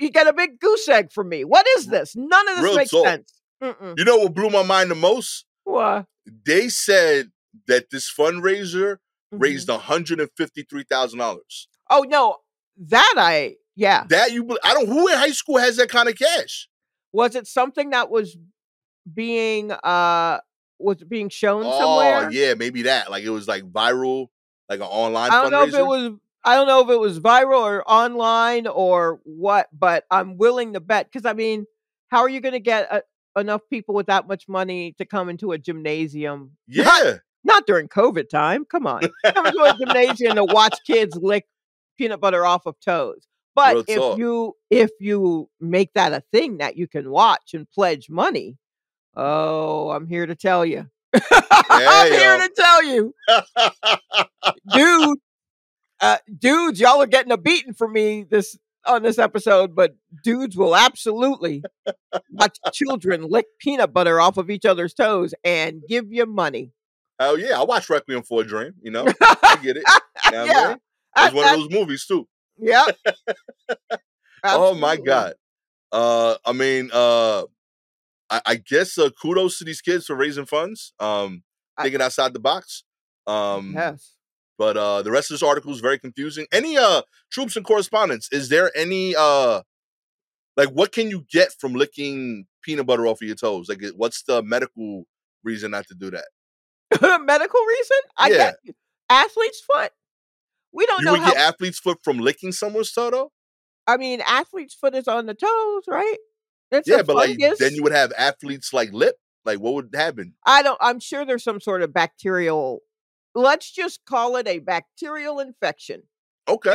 You get a big goose egg from me. What is this? None of this Real makes talk. sense. You know what blew my mind the most? What? They said that this fundraiser raised Mhm. $153,000. Oh no, yeah. That who in high school has that kind of cash? Was it something that was being shown Oh somewhere? yeah, maybe that. Like it was like viral, like an online I don't know if fundraiser. it was viral or online or what, but I'm willing to bet, because I mean, how are you going to get enough people with that much money to come into a gymnasium? Yeah. Not during COVID time. Come on, come into a gymnasium to watch kids lick peanut butter off of toes. But Real talk. if you make that a thing that you can watch and pledge money, oh, I'm here to tell you. I'm here to tell you, dude. Dudes, y'all are getting a beating from me on this episode, but dudes will absolutely watch children lick peanut butter off of each other's toes and give you money. Hell yeah, I watch Requiem for a Dream. You know, I get it. You know Yeah, it's one of those movies too. Yeah. Oh my god. I mean, I guess kudos to these kids for raising funds. Thinking outside the box. Yes. But the rest of this article is very confusing. Any troops and correspondence? Is there any like what can you get from licking peanut butter off of your toes? Like what's the medical reason not to do that? Medical reason? I get athlete's foot. We don't know how you would get athlete's foot from licking someone's toe though? I mean, athlete's foot is on the toes, right? It's but like then you would have athlete's like lip. Like what would happen? I'm sure there's some sort of bacterial. Let's just call it a bacterial infection. Okay.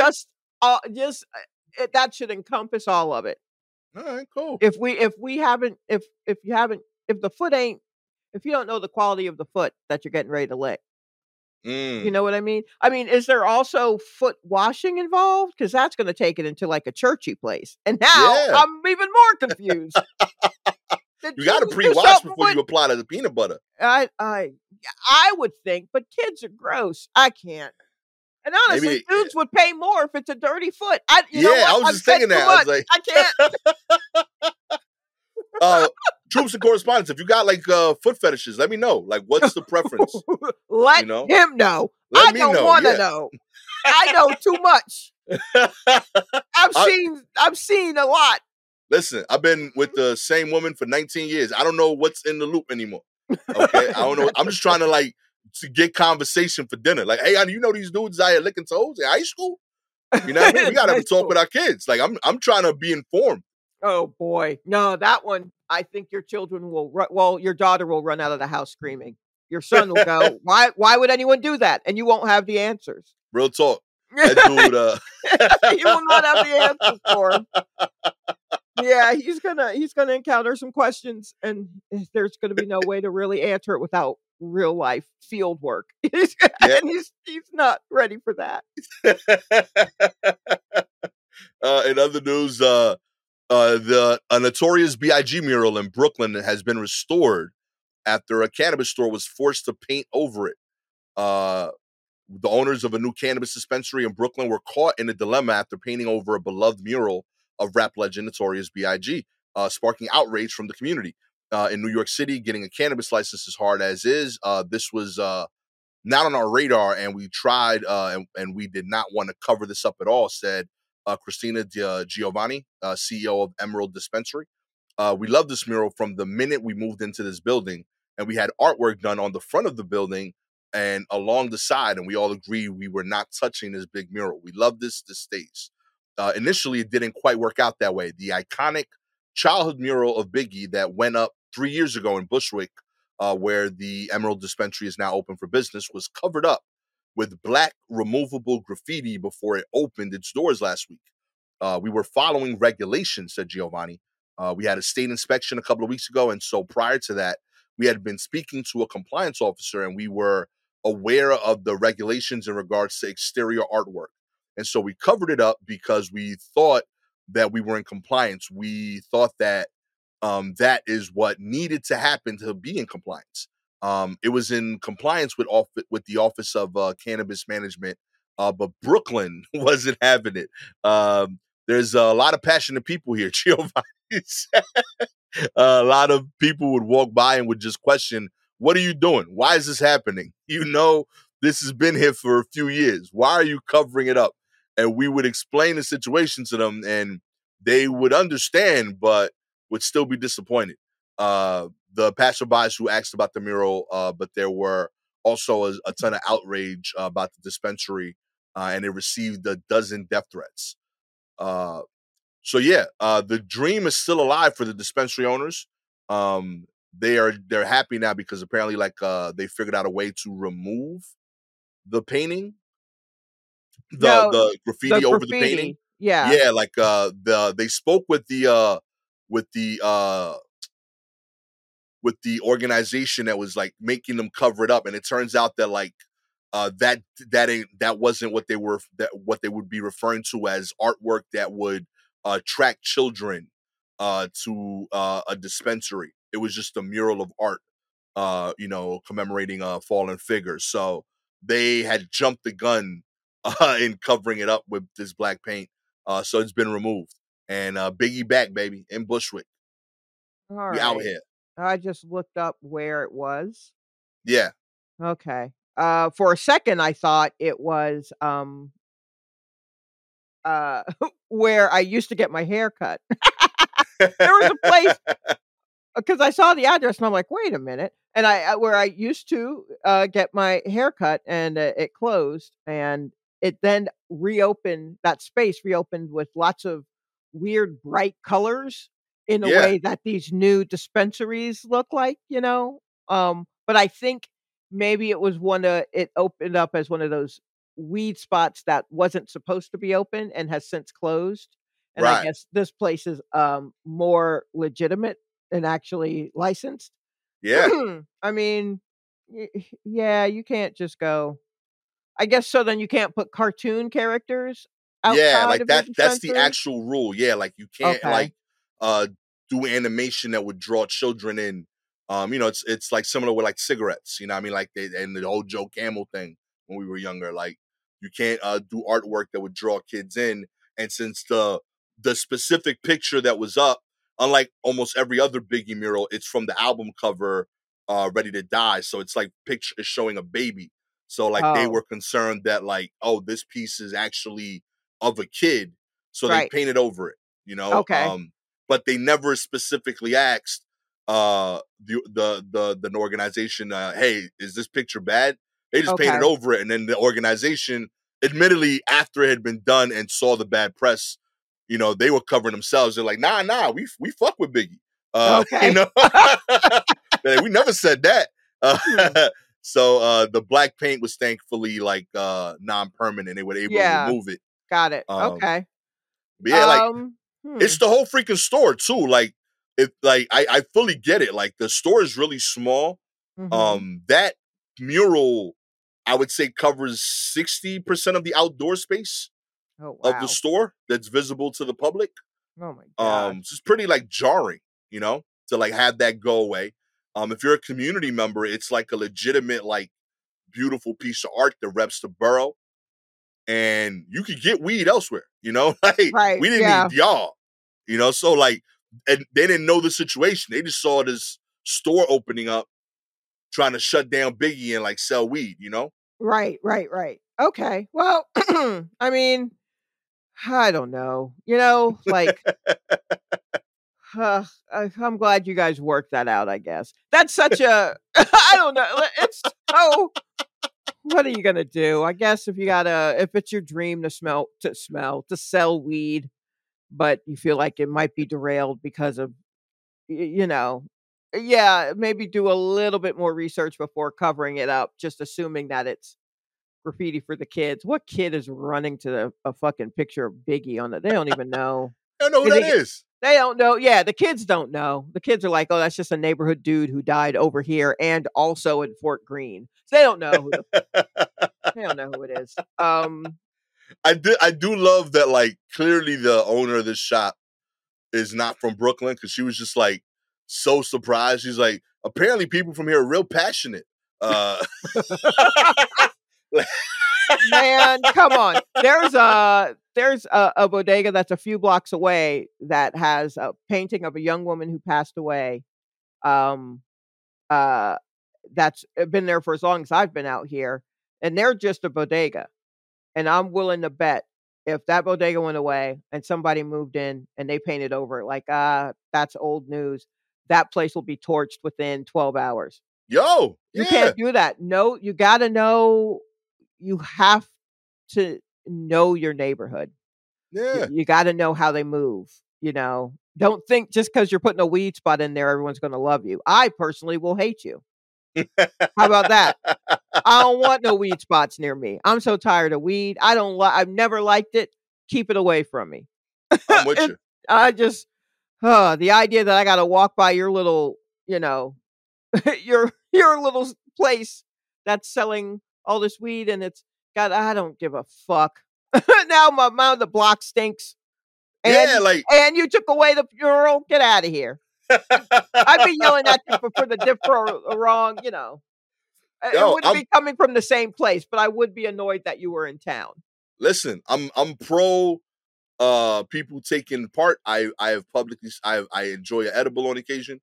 That should encompass all of it. All right, cool. If you don't know the quality of the foot that you're getting ready to lick. You know what I mean? I mean, is there also foot washing involved? Because that's going to take it into like a churchy place. And now I'm even more confused. You got to pre-wash before you apply to the peanut butter. I would think, but kids are gross. I can't. And honestly, dudes would pay more if it's a dirty foot. I was just thinking that. I was like, I can't. Troops and correspondence. If you got like foot fetishes, let me know. Like, what's the preference? Let him know. I don't want to know. I know too much. I've seen a lot. Listen, I've been with the same woman for 19 years. I don't know what's in the loop anymore. Okay, I don't know. I'm just trying to get conversation for dinner. Like, hey, honey, you know these dudes out here licking toes in high school? You know what I mean? We gotta have a talk with our kids. Like, I'm trying to be informed. Oh boy, no, that one. I think your children will. Your daughter will run out of the house screaming. Your son will go, "Why? Why would anyone do that?" And you won't have the answers. Real talk. That dude, you will not have the answers for him. Yeah, he's gonna encounter some questions, and there's gonna be no way to really answer it without real life field work. And he's not ready for that. In other news, a Notorious B.I.G. mural in Brooklyn has been restored after a cannabis store was forced to paint over it. The owners of a new cannabis dispensary in Brooklyn were caught in a dilemma after painting over a beloved mural of rap legend Notorious B.I.G., sparking outrage from the community. In New York City, getting a cannabis license is hard as is. This was not on our radar, and we tried, and we did not want to cover this up at all, said Christina Giovanni, CEO of Emerald Dispensary. We love this mural from the minute we moved into this building, and we had artwork done on the front of the building and along the side, and we all agreed we were not touching this big mural. We love this stays. Initially, it didn't quite work out that way. The iconic childhood mural of Biggie that went up 3 years ago in Bushwick, where the Emerald Dispensary is now open for business, was covered up with black removable graffiti before it opened its doors last week. We were following regulations, said Giovanni. We had a state inspection a couple of weeks ago, and so prior to that, we had been speaking to a compliance officer, and we were aware of the regulations in regards to exterior artwork. And so we covered it up because we thought that we were in compliance. We thought that that is what needed to happen to be in compliance. It was in compliance with the Office of Cannabis Management, but Brooklyn wasn't having it. there's a lot of passionate people here. Giovanni said. A lot of people would walk by and would just question, what are you doing? Why is this happening? You know, this has been here for a few years. Why are you covering it up? And we would explain the situation to them, and they would understand, but would still be disappointed. The passerbys who asked about the mural, but there were also a ton of outrage about the dispensary, and it received a dozen death threats. So yeah, the dream is still alive for the dispensary owners. They're happy now because apparently, like, they figured out a way to remove the painting, No, the the graffiti over the painting. graffiti. Yeah. Yeah, like they spoke with the uh with the organization that was like making them cover it up, and it turns out that like that wasn't what what they would be referring to as artwork that would attract children to a dispensary. It was just a mural of art, commemorating fallen figures. So they had jumped the gun in covering it up with this black paint. So it's been removed. And Biggie back, baby, in Bushwick. All We out right. here. I just looked up where it was. Yeah. Okay. For a second, I thought it was where I used to get my hair cut. There was a place because I saw the address and I'm like, wait a minute. And where I used to get my hair cut, and it closed, and it then reopened. That space reopened with lots of weird bright colors in a Yeah. way that these new dispensaries look like, you know. But I think maybe it opened up as one of those weed spots that wasn't supposed to be open and has since closed. And I Right. guess this place is more legitimate and actually licensed. Yeah. I mean, yeah, you can't just go. I guess so. Then you can't put cartoon characters Yeah, outside like of your that's the dispensary. actual rule. Yeah, like you can't Okay. like uh do animation that would draw children in. It's like similar with like cigarettes, you know what I mean? Like and the whole Joe Camel thing when we were younger. Like you can't do artwork that would draw kids in. And since the specific picture that was up, unlike almost every other Biggie mural, it's from the album cover Ready to Die. So it's like picture is showing a baby. So like they Oh, were concerned that like, oh, this piece is actually of a kid, so they right. painted over it, you know. Okay. But they never specifically asked the organization, hey, is this picture bad? They just painted Okay. over it, and then the organization, admittedly, after it had been done and saw the bad press, they were covering themselves. They're like, nah, we fuck with Biggie, you Okay. know. We never said that. Hmm. So the black paint was thankfully like non-permanent. They were able to Yeah. remove it. Got it. Um, Okay. but yeah, like Um. Hmm. it's the whole freaking store too. Like if like I fully get it. Like the store is really small. Mm-hmm. That mural, I would say, covers 60% of the outdoor space Oh of the wow. store that's visible to the public. Oh my gosh. So it's pretty like jarring, to like have that go away. If you're a community member, it's like a legitimate, like beautiful piece of art that reps the borough. And you could get weed elsewhere, like Right. we didn't Yeah. need y'all, so like, and they didn't know the situation. They just saw this store opening up, trying to shut down Biggie and like sell weed, Right. Right. Right. Okay. Well, I mean, I don't know. Like I'm glad you guys worked that out, I guess. That's such a I don't know. It's so what are you gonna do? I guess if it's your dream to sell weed, but you feel like it might be derailed because of yeah, maybe do a little bit more research before covering it up, just assuming that it's graffiti for the kids. What kid is running to a fucking picture of Biggie on it? They don't even know. I don't know who They that think is. they don't know. Yeah, the kids don't know. The kids are like, "Oh, that's just a neighborhood dude who died over here and also in Fort Greene." So they don't know who it is. I do love that, like, clearly the owner of this shop is not from Brooklyn, because she was just like so surprised. She's like, apparently people from here are real passionate. Man, come on. there's a bodega that's a few blocks away that has a painting of a young woman who passed away. Um, uh, that's been there for as long as I've been out here, and they're just a bodega. And I'm willing to bet if that bodega went away and somebody moved in and they painted over it like, that's old news, that place will be torched within 12 hours. Yo, You yeah, can't do that. No, you got to know, you have to know your neighborhood. yeah. You got to know how they move, Don't think just because you're putting a weed spot in there, everyone's going to love you. I personally will hate you. How about that? I don't want no weed spots near me. I'm so tired of weed. I've never liked it. Keep it away from me. I'm with It you. I just the idea that I gotta walk by your little, your little place that's selling all this weed and it's got I don't give a fuck. Now my the block stinks. Yeah, And like and you took away the mural. Get out of here. I'd be yelling at you for the for wrong, It yo, wouldn't be coming from the same place, but I would be annoyed that you were in town. listen, I'm pro people taking part. I have publicly I enjoy an edible on occasion.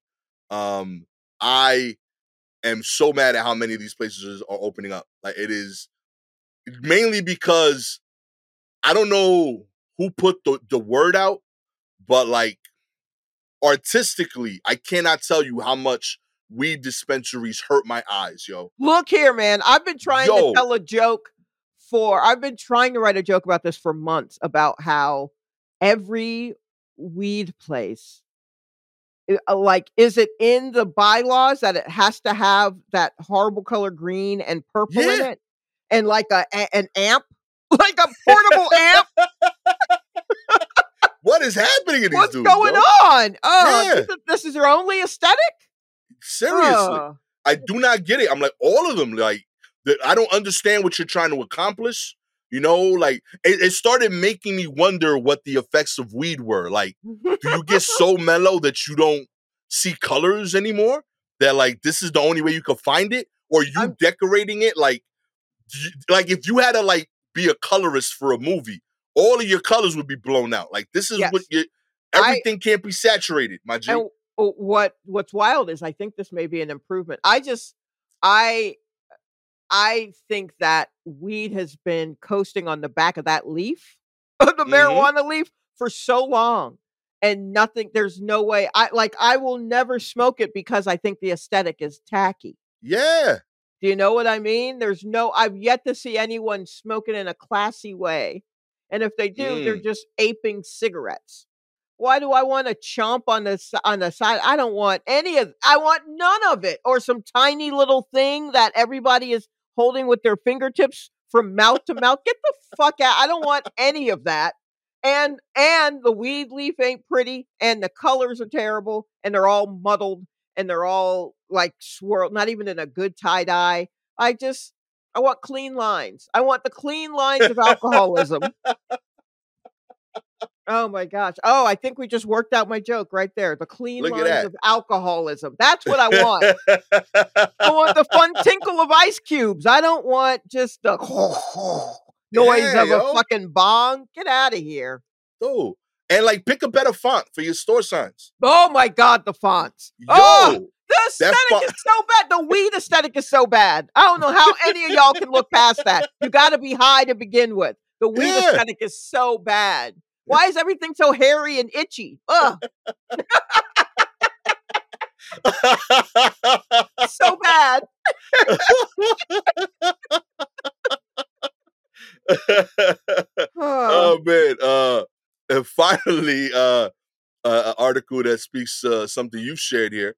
I am so mad at how many of these places are opening up. Like it is mainly because I don't know who put the word out, but like artistically, I cannot tell you how much weed dispensaries hurt my eyes, yo. Look here, man. I've been trying to Yo, tell a joke I've been trying to write a joke about this for months about how every weed place, like, is it in the bylaws that it has to have that horrible color green and purple in yeah. it? And like an amp? Like a portable amp? What is happening in these What's dudes? going yo? on? Yeah. This is your only aesthetic? Seriously. I do not get it. I'm like, all of them, like, I don't understand what you're trying to accomplish. Like, it started making me wonder what the effects of weed were. Like, do you get so mellow that you don't see colors anymore? That, like, this is the only way you can find it? Or you decorating it? Like if you had to, like, be a colorist for a movie, all of your colors would be blown out. Like, this is Yes. what everything can't be saturated, my G. And what's wild is I think this may be an improvement. I think that weed has been coasting on the back of that leaf, of the marijuana leaf, for so long, and there's no way I will never smoke it because I think the aesthetic is tacky. Yeah. Do you know what I mean? I've yet to see anyone smoke it in a classy way. And if they do, they're just aping cigarettes. Why do I want to chomp on the side? I don't want I want none of it. Or some tiny little thing that everybody is holding with their fingertips from mouth to mouth. Get the fuck out. I don't want any of that. And the weed leaf ain't pretty, and the colors are terrible, and they're all muddled, and they're all like swirled, not even in a good tie-dye. I want clean lines. I want the clean lines of alcoholism. Oh my gosh. Oh, I think we just worked out my joke right there. The clean lines of alcoholism. That's what I want. I want the fun tinkle of ice cubes. I don't want just the noise of a fucking bong. Get out of here. Oh, and like pick a better font for your store signs. Oh my God, the fonts. Yo, the aesthetic is so bad. The weed aesthetic is so bad. I don't know how any of y'all can look past that. You got to be high to begin with. The weed aesthetic is so bad. Why is everything so hairy and itchy? Ugh. So bad. Oh man. And finally, an article that speaks something you've shared here.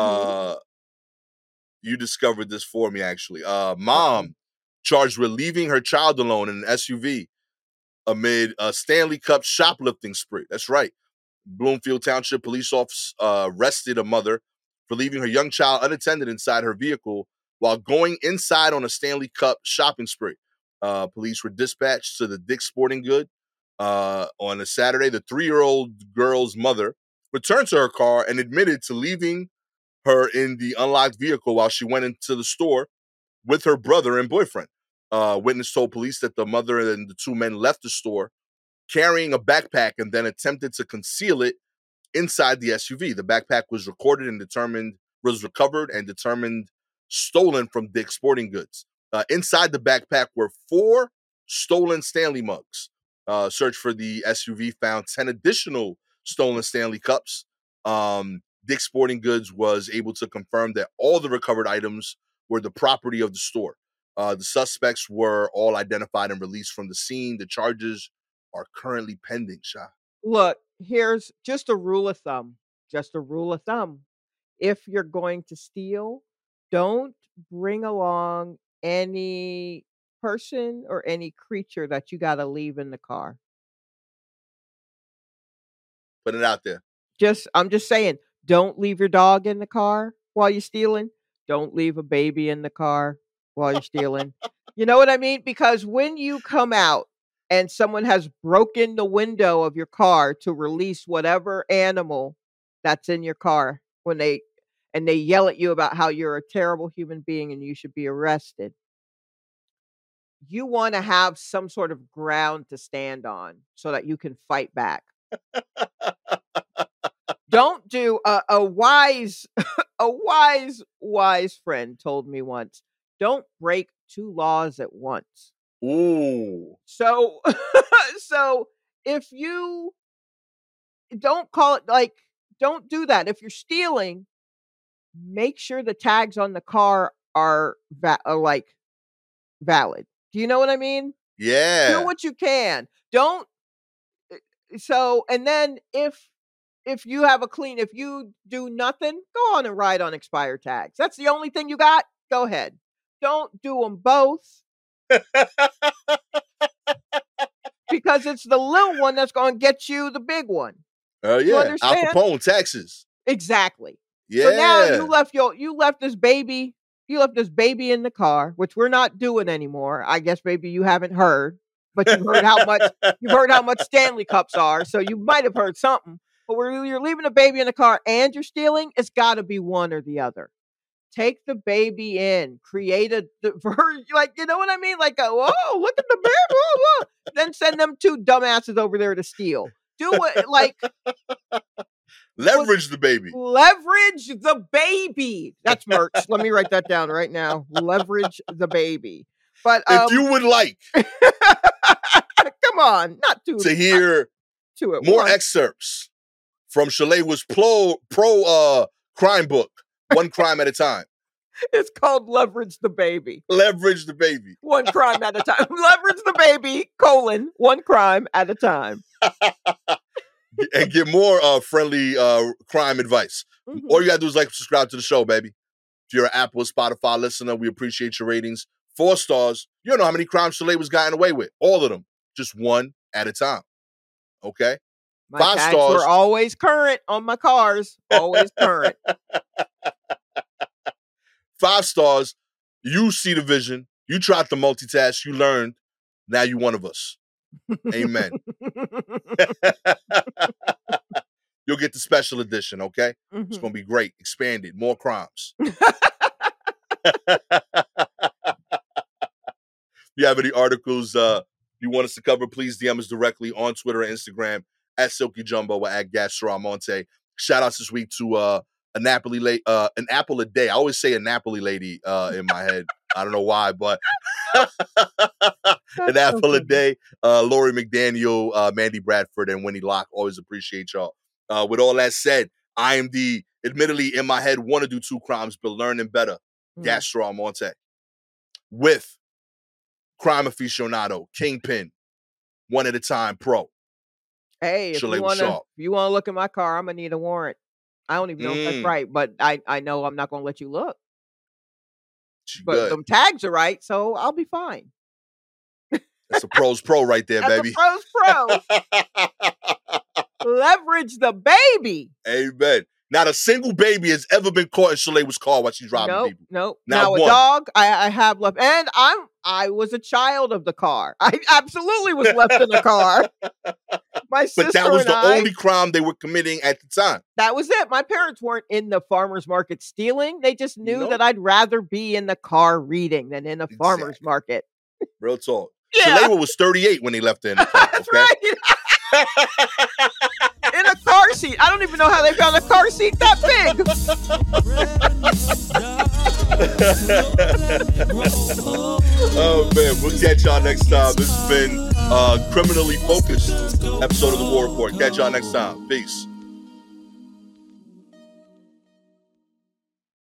You discovered this for me, actually. Mom charged with leaving her child alone in an SUV amid a Stanley Cup shoplifting spree. That's right. Bloomfield Township police officer arrested a mother for leaving her young child unattended inside her vehicle while going inside on a Stanley Cup shopping spree. Police were dispatched to the Dick's Sporting Good on a Saturday. The 3-year-old girl's mother returned to her car and admitted to leaving her in the unlocked vehicle while she went into the store with her brother and boyfriend. Witness told police that the mother and the two men left the store, carrying a backpack and then attempted to conceal it inside the SUV. The backpack was recorded and was recovered and determined stolen from Dick's Sporting Goods. Inside the backpack were 4 stolen Stanley mugs. Search for the SUV found 10 additional stolen Stanley cups. Dick's Sporting Goods was able to confirm that all the recovered items were the property of the store. The suspects were all identified and released from the scene. The charges are currently pending, Sha. Look, here's just a rule of thumb. Just a rule of thumb. If you're going to steal, don't bring along any person or any creature that you got to leave in the car. Put it out there. I'm just saying, don't leave your dog in the car while you're stealing. Don't leave a baby in the car while you're stealing. You know what I mean? Because when you come out and someone has broken the window of your car to release whatever animal that's in your car, they yell at you about how you're a terrible human being and you should be arrested, you want to have some sort of ground to stand on so that you can fight back. Don't do a wise friend told me once, don't break 2 laws at once. Ooh. So if you don't don't do that. If you're stealing, make sure the tags on the car are valid. Do you know what I mean? Yeah. Do what you can. Don't. And then if you do nothing, go on and ride on expired tags. That's the only thing you got. Go ahead. Don't do them both. Because it's the little one that's going to get you the big one. Oh yeah, Al Capone, Texas. Exactly. Yeah. So now you left this baby in the car, which we're not doing anymore. I guess maybe you haven't heard, but you've heard how much Stanley cups are, so you might have heard something. But where you're leaving a baby in the car and you're stealing, it's got to be one or the other. Take the baby in, create you know what I mean? Like, oh, look at the baby. Whoa. Then send them 2 dumbasses over there to steal. Do it leverage the baby. Leverage the baby. That's merch. Let me write that down right now. Leverage the baby. But if you would like, come on, not to hear more excerpts from Shalewa's pro crime book, One Crime at a Time. It's called Leverage the Baby. Leverage the baby. 1 crime at a time. Leverage the baby, 1 crime at a time. And get more friendly crime advice. Mm-hmm. All you gotta do is subscribe to the show, baby. If you're an Apple or Spotify listener, we appreciate your ratings. 4 stars. You don't know how many crimes Shalewa's gotten away with. All of them. Just 1 at a time. Okay? My 5 tags stars were always current on my cars. Always current. 5 stars. You see the vision. You tried to multitask. You learned. Now you one of us. Amen. You'll get the special edition, okay? Mm-hmm. It's going to be great. Expanded. More crimes. If you have any articles you want us to cover, please DM us directly on Twitter and Instagram at Silky Jumbo or at Gastro Almonte. Shout outs this week to an apple a day. I always say a Napoli lady in my head. I don't know why, but an apple a day. Lori McDaniel, Mandy Bradford, and Winnie Locke. Always appreciate y'all. With all that said, I am admittedly in my head, want to do 2 crimes, but learning better. Gastro Almonte. With crime aficionado, Kingpin, 1 at a time pro. Hey, if you want to look at my car, I'm going to need a warrant. I don't even know if that's right, but I know I'm not going to let you look. But them tags are right, so I'll be fine. That's a pro's pro right there, that's baby. That's a pro's pro. Leverage the baby. Amen. Not a single baby has ever been caught in Shalewa's car while she's driving people. Nope. Now a dog I have left, and I was a child of the car. I absolutely was left in the car. My sister but that was the only crime they were committing at the time. That was it. My parents weren't in the farmer's market stealing. They just knew that I'd rather be in the car reading than in a farmer's market. Real talk. Yeah. Shalewa was 38 when they left her in the car. That's right. In a car seat. I don't even know how they found a car seat that big. Oh man, we'll catch y'all next time. This has been Criminally Focused episode of the War Report. Catch y'all next time. Peace.